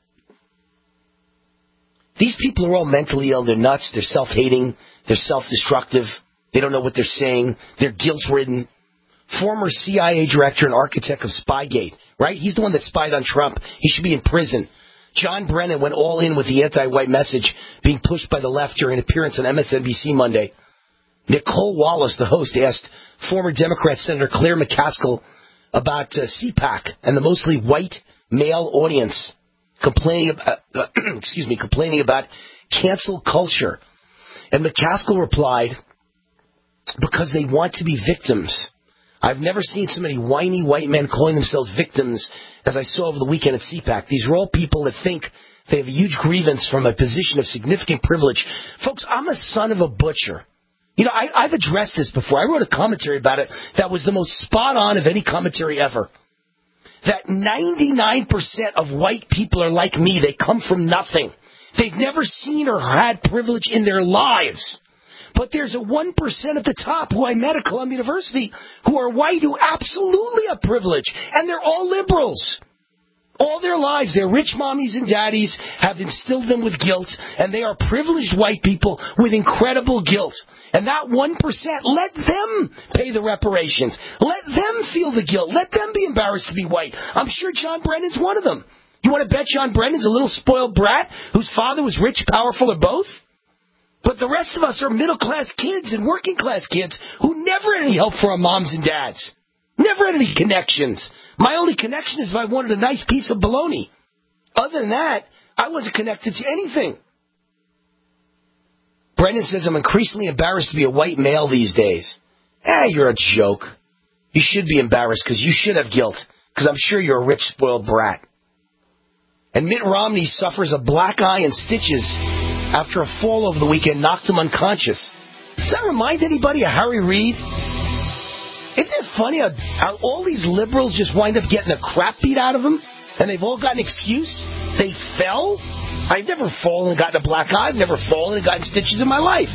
These people are all mentally ill. They're nuts. They're self-hating. They're self-destructive. They don't know what they're saying. They're guilt-ridden. Former CIA director and architect of Spygate, right? He's the one that spied on Trump. He should be in prison. John Brennan went all in with the anti-white message being pushed by the left during an appearance on MSNBC Monday. Nicole Wallace, the host, asked former Democrat Senator Claire McCaskill about CPAC and the mostly white male audience complaining about cancel culture. And McCaskill replied, because they want to be victims. I've never seen so many whiny white men calling themselves victims as I saw over the weekend at CPAC. These are all people that think they have a huge grievance from a position of significant privilege. Folks, I'm a son of a butcher. You know, I've addressed this before. I wrote a commentary about it that was the most spot on of any commentary ever. That 99% of white people are like me. They come from nothing. They've never seen or had privilege in their lives. But there's a 1% at the top who I met at Columbia University who are white who absolutely have privilege. And they're all liberals. All their lives, their rich mommies and daddies have instilled them with guilt, and they are privileged white people with incredible guilt. And that 1%, let them pay the reparations. Let them feel the guilt. Let them be embarrassed to be white. I'm sure John Brennan's one of them. You want to bet John Brennan's a little spoiled brat whose father was rich, powerful, or both? But the rest of us are middle-class kids and working-class kids who never had any help from our moms and dads. Never had any connections. My only connection is if I wanted a nice piece of bologna. Other than that, I wasn't connected to anything. Brennan says, I'm increasingly embarrassed to be a white male these days. You're a joke. You should be embarrassed because you should have guilt, because I'm sure you're a rich, spoiled brat. And Mitt Romney suffers a black eye and stitches after a fall over the weekend knocked him unconscious. Does that remind anybody of Harry Reid? Isn't it funny how all these liberals just wind up getting the crap beat out of them, and they've all got an excuse? They fell? I've never fallen and gotten a black eye. I've never fallen and gotten stitches in my life.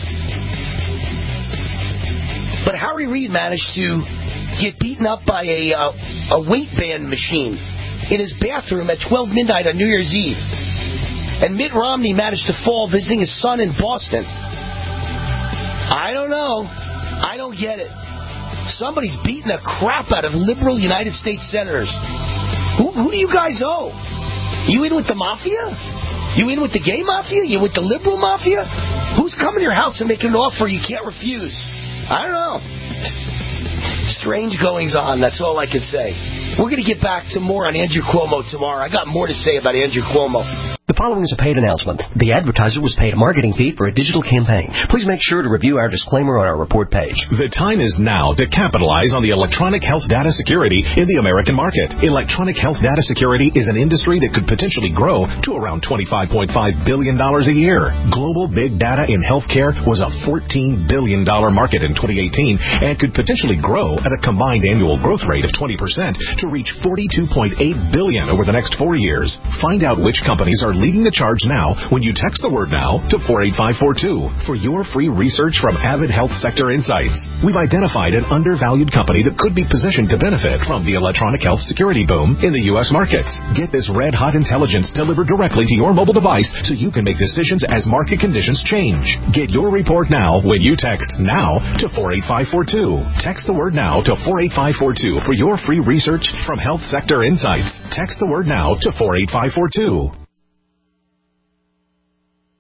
But Harry Reid managed to get beaten up by a weight band machine in his bathroom at 12 midnight on New Year's Eve. And Mitt Romney managed to fall visiting his son in Boston. I don't know. I don't get it. Somebody's beating the crap out of liberal United States senators. Who do you guys owe? You in with the mafia? You in with the gay mafia? You with the liberal mafia? Who's coming to your house and making an offer you can't refuse? I don't know. Strange goings on, that's all I can say. We're going to get back to more on Andrew Cuomo tomorrow. I got more to say about Andrew Cuomo. The following is a paid announcement. The advertiser was paid a marketing fee for a digital campaign. Please make sure to review our disclaimer on our report page. The time is now to capitalize on the electronic health data security in the American market. Electronic health data security is an industry that could potentially grow to around $25.5 billion a year. Global big data in healthcare was a $14 billion market in 2018 and could potentially grow at a combined annual growth rate of 20% to reach $42.8 billion over the next 4 years. Find out which companies are leading the charge now when you text the word NOW to 48542 for your free research from Avid Health Sector Insights. We've identified an undervalued company that could be positioned to benefit from the electronic health security boom in the U.S. markets. Get this red-hot intelligence delivered directly to your mobile device so you can make decisions as market conditions change. Get your report now when you text NOW to 48542. Text the word NOW to 48542 for your free research from Health Sector Insights. Text the word NOW to 48542.